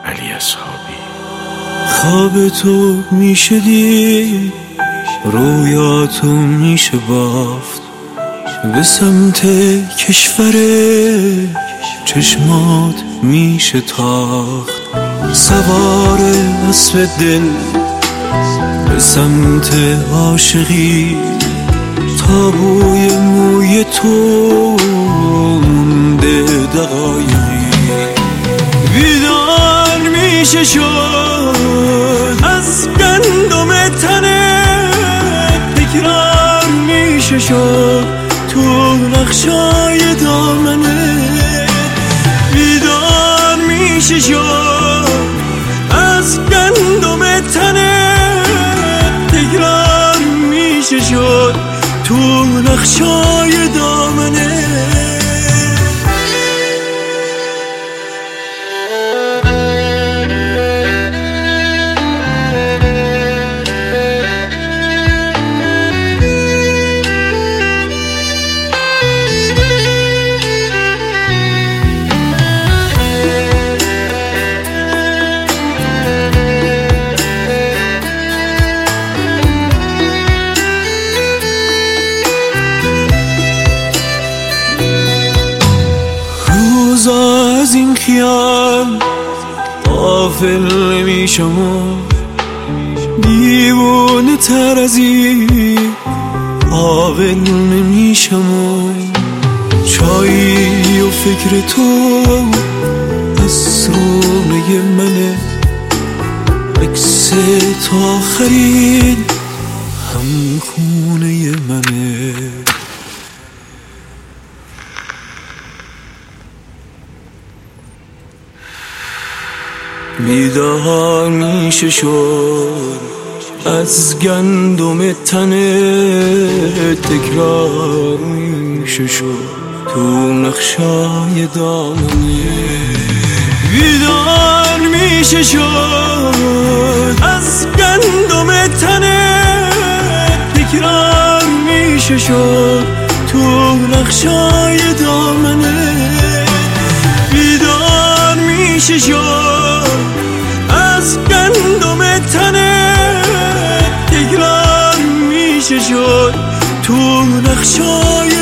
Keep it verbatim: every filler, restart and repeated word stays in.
علی اصحابی. خواب تو میشه دید، رویاتو میشه بافت، به سمت کشور چشمات میشه تاخت، سوار اسب دل به سمت عاشقی، تابوی موی تو مونده دقایقی. بیدار میشه شد از گندم تنت، تکرار میشه شد تو نقشای دامنت. بیدار میشه شد از گندم تنت، تکرار میشه شد تو نقشای دامنت. از این خیال غافل نمیشم و دیوانه تر از این عاقل نمیشم و چایی و فکر تو از روی منه، عکس تو آخرین هم خونه منه. بیدار میشه شد از گندم تنه، تکرار میشه شد تو نقشای دامنه. بیدار میشه شد از گندم تنه، تکرار میشه شد تو نقشای دامنه. بیدار میشه شد از گندم تنت، تکرار میشه شد تو نقشای